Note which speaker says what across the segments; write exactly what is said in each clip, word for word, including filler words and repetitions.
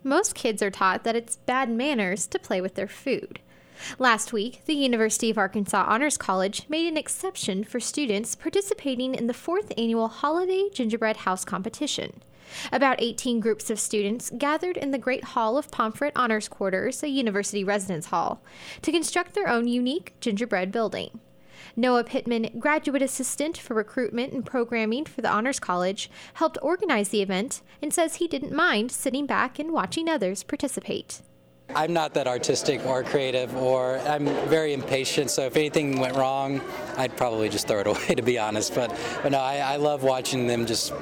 Speaker 1: Most kids are taught that it's bad manners to play with their food. Last week, the University of Arkansas Honors College made an exception for students participating in the fourth annual Holiday Gingerbread House competition. About eighteen groups of students gathered in the Great Hall of Pomfret Honors Quarters, a university residence hall, to construct their own unique gingerbread building. Noah Pittman, graduate assistant for recruitment and programming for the Honors College, helped organize the event and says he didn't mind sitting back and watching others participate.
Speaker 2: I'm not that artistic or creative, or I'm very impatient, so if anything went wrong, I'd probably just throw it away, to be honest. But, but no, I, I love watching them just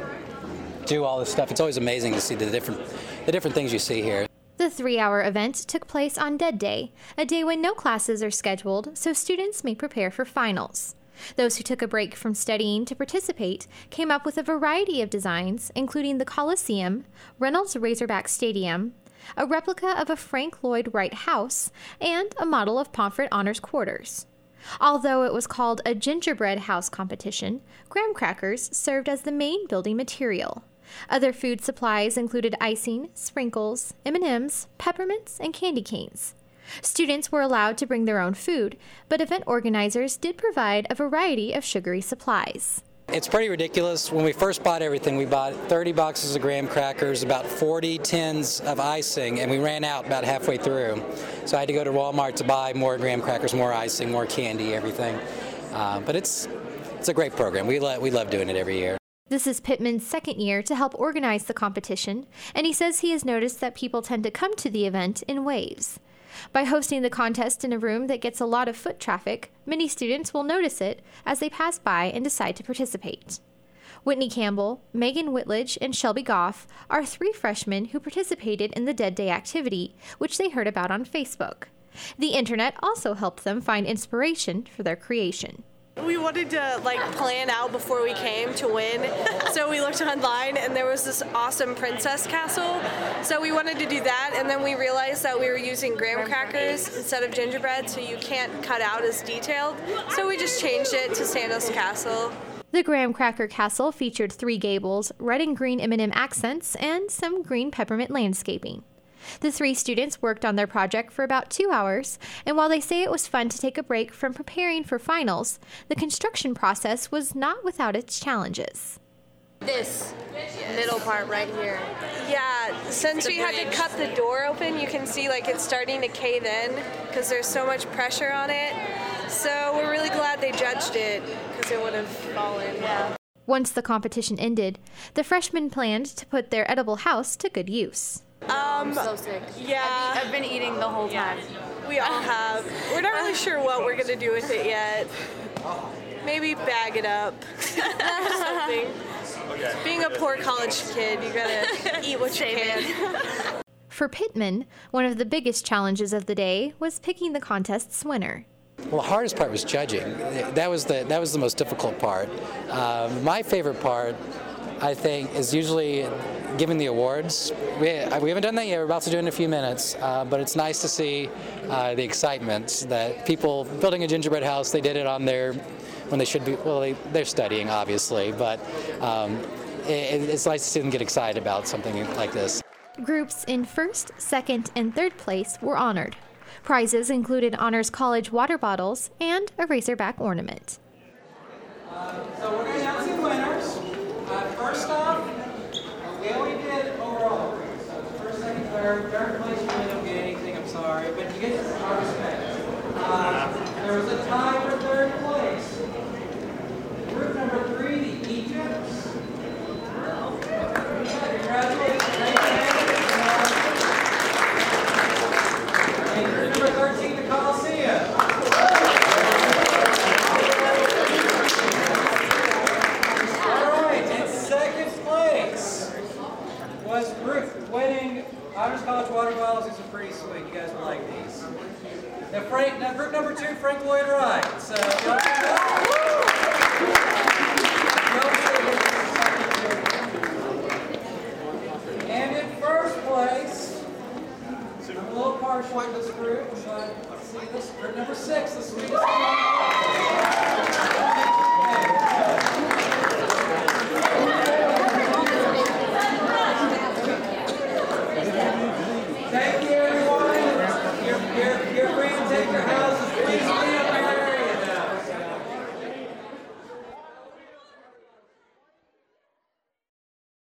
Speaker 2: do all this stuff. It's always amazing to see the different, the different things you see here.
Speaker 1: The three-hour event took place on Dead Day, a day when no classes are scheduled, so students may prepare for finals. Those who took a break from studying to participate came up with a variety of designs, including the Coliseum, Reynolds Razorback Stadium, a replica of a Frank Lloyd Wright house, and a model of Pomfret Honors Quarters. Although it was called a gingerbread house competition, graham crackers served as the main building material. Other food supplies included icing, sprinkles, M and M's, peppermints, and candy canes. Students were allowed to bring their own food, but event organizers did provide a variety of sugary supplies.
Speaker 2: It's pretty ridiculous. When we first bought everything, we bought thirty boxes of graham crackers, about forty tins of icing, and we ran out about halfway through. So I had to go to Walmart to buy more graham crackers, more icing, more candy, everything. Uh, but it's it's a great program. We, lo- we love doing it every year.
Speaker 1: This is Pittman's second year to help organize the competition, and he says he has noticed that people tend to come to the event in waves. By hosting the contest in a room that gets a lot of foot traffic, many students will notice it as they pass by and decide to participate. Whitney Campbell, Megan Whitledge, and Shelby Goff are three freshmen who participated in the Dead Day activity, which they heard about on Facebook. The internet also helped them find inspiration for their creation.
Speaker 3: We wanted to like plan out before we came to win, so we looked online and there was this awesome princess castle, so we wanted to do that, and then we realized that we were using graham crackers instead of gingerbread, so you can't cut out as detailed, so we just changed it to Santa's castle.
Speaker 1: The graham cracker castle featured three gables, red and green M and M accents, and some green peppermint landscaping. The three students worked on their project for about two hours, and while they say it was fun to take a break from preparing for finals, the construction process was not without its challenges.
Speaker 4: This middle part right here.
Speaker 3: Yeah, since we had to cut the door open, you can see like it's starting to cave in because there's so much pressure on it. So we're really glad they judged it because it would have fallen. Yeah.
Speaker 1: Once the competition ended, the freshmen planned to put their edible house to good use.
Speaker 3: Um,
Speaker 4: I'm so sick.
Speaker 3: Yeah.
Speaker 4: I've, I've been eating the whole time.
Speaker 3: We all have. We're not really sure what we're going to do with it yet. Maybe bag it up or something. Being a poor college kid, you got to eat what you can.
Speaker 1: For Pittman, one of the biggest challenges of the day was picking the contest's winner.
Speaker 2: Well, the hardest part was judging. That was the, that was the most difficult part. Um, my favorite part, I think, is usually giving the awards. We, we haven't done that yet. We're about to do it in a few minutes, uh, but it's nice to see uh, the excitement that people building a gingerbread house, they did it on their, when they should be, well, they, they're studying, obviously, but um, it, it's nice to see them get excited about something like this.
Speaker 1: Groups in first, second, and third place were honored. Prizes included Honors College water bottles and a Razorback ornament.
Speaker 5: Uh, so we're going to announce the winners. Uh, first off, we only did overall. So the first, second, third. Third place, you really don't get anything, I'm sorry, but you get our respect. Uh, there was a tie for third place. Group number three, the Egypts. Congratulations. And group number thirteen, the Coliseum. Was group winning Honors College water bottles. These are pretty sweet. You guys will like these. Now, Frank, now group number two, Frank Lloyd Wright. So, and in first place, I'm a little partial to this group, but let's see this. Group number six, the sweetest one.